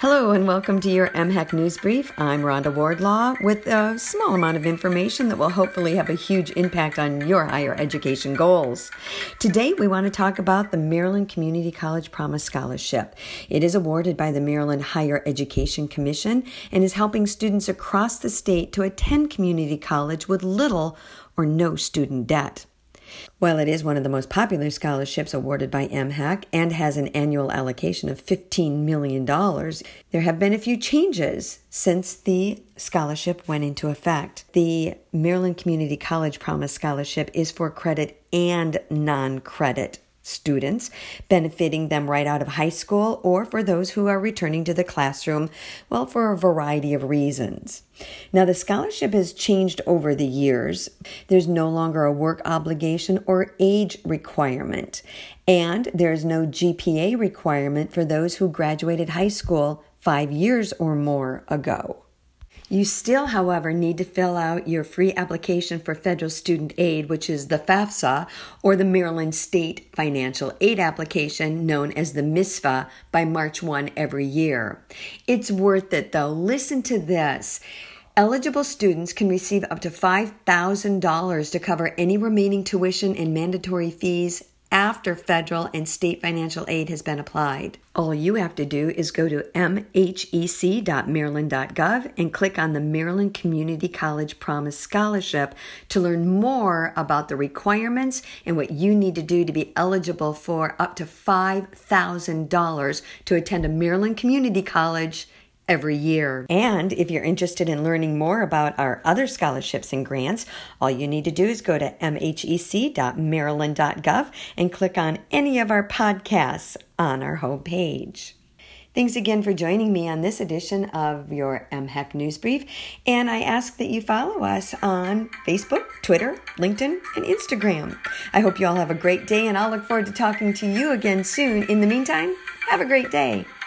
Hello and welcome to your MHEC News Brief. I'm Rhonda Wardlaw with a small amount of information that will hopefully have a huge impact on your higher education goals. Today we want to talk about the Maryland Community College Promise Scholarship. It is awarded by the Maryland Higher Education Commission and is helping students across the state to attend community college with little or no student debt. While it is one of the most popular scholarships awarded by MHEC and has an annual allocation of $15 million, there have been a few changes since the scholarship went into effect. The Maryland Community College Promise Scholarship is for credit and non-credit students, benefiting them right out of high school or for those who are returning to the classroom, well, for a variety of reasons. Now, the scholarship has changed over the years. There's no longer a work obligation or age requirement, and there's no GPA requirement for those who graduated high school 5 years or more ago. You still, however, need to fill out your free application for federal student aid, which is the FAFSA, or the Maryland State Financial Aid Application, known as the MISFA, by March 1 every year. It's worth it, though. Listen to this. Eligible students can receive up to $5,000 to cover any remaining tuition and mandatory fees after federal and state financial aid has been applied. All you have to do is go to mhec.maryland.gov and click on the Maryland Community College Promise Scholarship to learn more about the requirements and what you need to do to be eligible for up to $5,000 to attend a Maryland community college every year. And if you're interested in learning more about our other scholarships and grants, all you need to do is go to mhec.maryland.gov and click on any of our podcasts on our homepage. Thanks again for joining me on this edition of your MHEC News Brief, and I ask that you follow us on Facebook, Twitter, LinkedIn, and Instagram. I hope you all have a great day, and I'll look forward to talking to you again soon. In the meantime, have a great day.